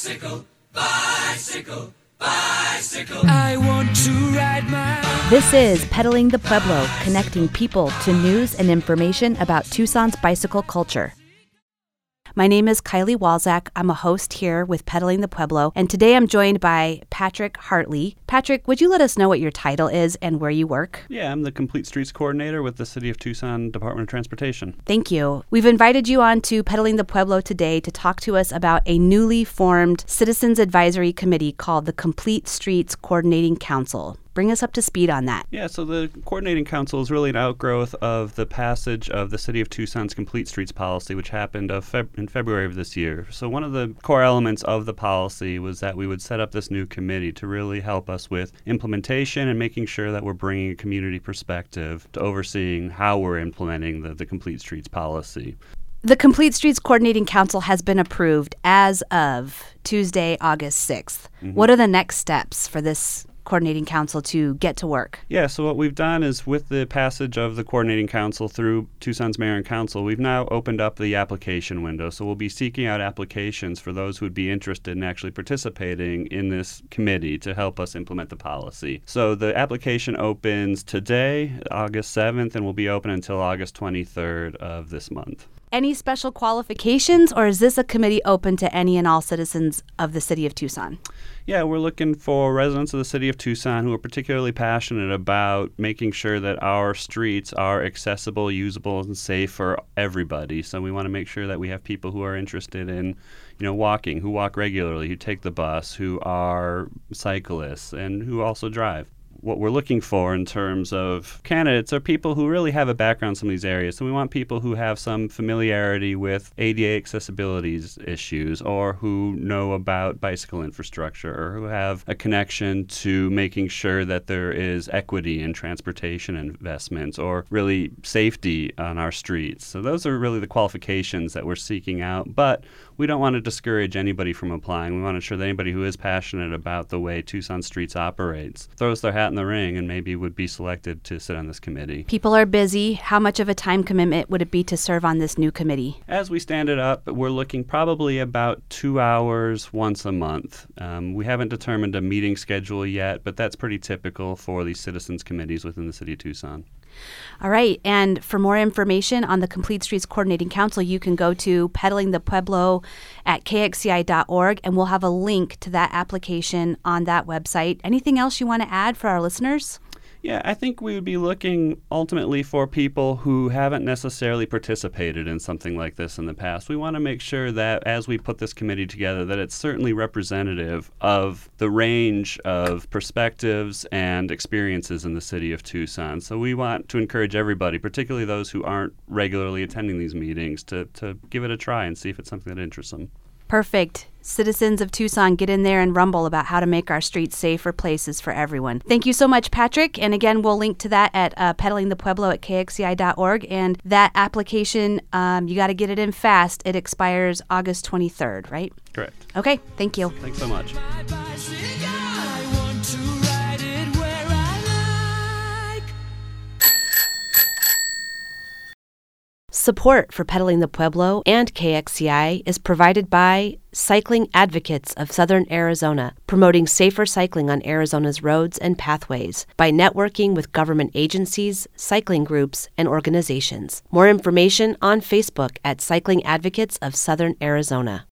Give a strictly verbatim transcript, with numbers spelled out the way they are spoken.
Bicycle, bicycle, bicycle. I want to ride my... This is Pedaling the Pueblo, connecting people to news and information about Tucson's bicycle culture. My name is Kylie Walzak. I'm a host here with Pedaling the Pueblo, and today I'm joined by Patrick Hartley. Patrick, would you let us know what your title is and where you work? Yeah, I'm the Complete Streets Coordinator with the City of Tucson Department of Transportation. Thank you. We've invited you on to Pedaling the Pueblo today to talk to us about a newly formed Citizens Advisory Committee called the Complete Streets Coordinating Council. Bring us up to speed on that. Yeah, so the Coordinating Council is really an outgrowth of the passage of the City of Tucson's Complete Streets policy, which happened of Feb- in February of this year. So one of the core elements of the policy was that we would set up this new committee to really help us with implementation and making sure that we're bringing a community perspective to overseeing how we're implementing the, the Complete Streets policy. The Complete Streets Coordinating Council has been approved as of Tuesday, August sixth. Mm-hmm. What are the next steps for this Coordinating Council to get to work? Yeah, so what we've done is with the passage of the Coordinating Council through Tucson's Mayor and Council, we've now opened up the application window. So we'll be seeking out applications for those who would be interested in actually participating in this committee to help us implement the policy. So the application opens today, August seventh, and will be open until August twenty-third of this month. Any special qualifications, or is this a committee open to any and all citizens of the City of Tucson? Yeah, we're looking for residents of the City of Tucson who are particularly passionate about making sure that our streets are accessible, usable, and safe for everybody. So we want to make sure that we have people who are interested in, you know, walking, who walk regularly, who take the bus, who are cyclists, and who also drive. What we're looking for in terms of candidates are people who really have a background in some of these areas. So we want people who have some familiarity with A D A accessibility issues, or who know about bicycle infrastructure, or who have a connection to making sure that there is equity in transportation investments, or really safety on our streets. So those are really the qualifications that we're seeking out. But we don't want to discourage anybody from applying. We want to ensure that anybody who is passionate about the way Tucson Streets operates throws their hat in the ring and maybe would be selected to sit on this committee. People are busy. How much of a time commitment would it be to serve on this new committee? As we stand it up, we're looking probably about two hours once a month. Um, we haven't determined a meeting schedule yet, but that's pretty typical for these citizens committees within the City of Tucson. All right. And for more information on the Complete Streets Coordinating Council, you can go to Pedaling the Pueblo at K X C I dot org, and we'll have a link to that application on that website. Anything else you want to add for our listeners? Yeah, I think we would be looking ultimately for people who haven't necessarily participated in something like this in the past. We want to make sure that as we put this committee together, that it's certainly representative of the range of perspectives and experiences in the City of Tucson. So we want to encourage everybody, particularly those who aren't regularly attending these meetings, to, to give it a try and see if it's something that interests them. Perfect. Citizens of Tucson, get in there and rumble about how to make our streets safer places for everyone. Thank you so much, Patrick. And again, we'll link to that at uh, Pedaling the Pueblo at K X C I dot org. And that application, um, you got to get it in fast. It expires August twenty-third, right? Correct. Okay. Thank you. Thanks so much. Support for Pedaling the Pueblo and K X C I is provided by Cycling Advocates of Southern Arizona, promoting safer cycling on Arizona's roads and pathways by networking with government agencies, cycling groups, and organizations. More information on Facebook at Cycling Advocates of Southern Arizona.